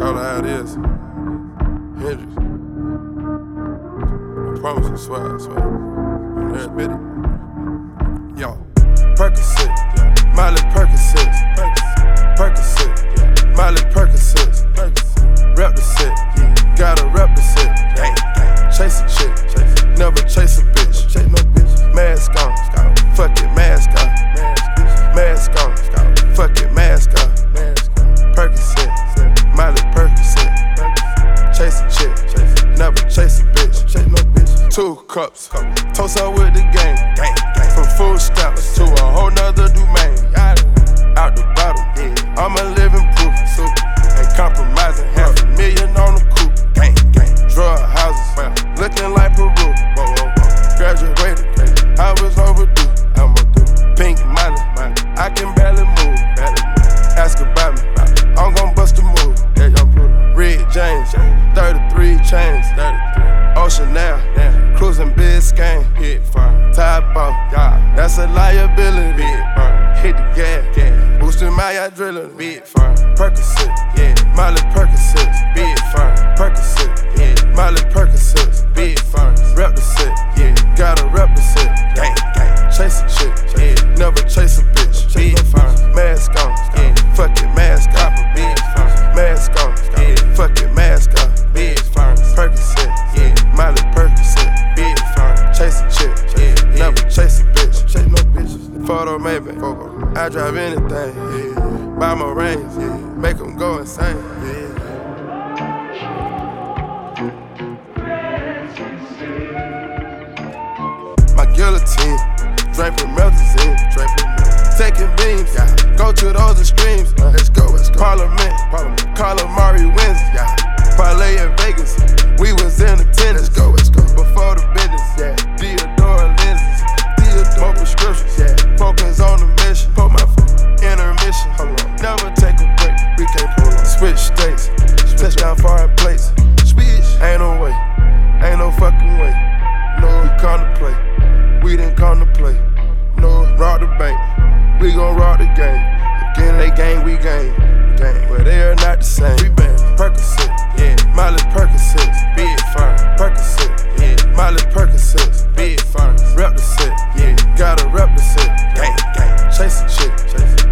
Call it how it is. Hendrix. I promise you, swear, I swear. I'm there, admit it. Yo, Percocet, Miley Percocet, Percocet, Miley Percocet, rep the set, gotta rep the set. Chase a chick, never chase a bitch. Mask on, fuck it, mask on. Mask on, fuck it, mask on. Percocet, Miley Percocet. Chase a chick, never chase a bitch. 2 cups, toast up with the gang. From food stamps to a whole nother domain. Out the bottom, I'm a living proof. Ain't compromising, $500,000 on the coupe. Drug houses, looking like Peru. Graduated, I was overdue. Pink Miley, I can barely move. Ask about me, I'm gon' bust a move. Red James, 33 chains. Ocean now, cruising Biscayne. Top off, that's a liability. Hit the gas, boosting my adrenaline. Percocet, Miley Percocet, Percocet, Miley Percocet, rep the set, gotta rep the set. Chase a chick, never chase a bitch. Mask on, fuck it, mask on. Mask on, fuck it, mask on. Percocet, Miley Percocet, chase a chick, never chase a bitch. Chase no bitches. Photo maybe, I drive anything. Buy my range, make them go insane. My guillotine, draping melazine, taking beams, go to those extremes. Let's go. Parliament, Calamari wins, parlay in Vegas, we was in attendance. Let's go. Before the business, Theodore lenses, more prescriptions, focus on the mission. Put my intermission, never take a break. We can't pull on. Switch states, touchdown foreign plates. Ain't no way, ain't no fucking way. No, we come to play, we didn't come to play. No, rob the bank, we gon' rob the game. Again, they gang, we gang, but they are not the same. We been Percocet, Miley Percocet, Percocet, Miley Percocet, rep the set, gotta rep the set. Chase a chick,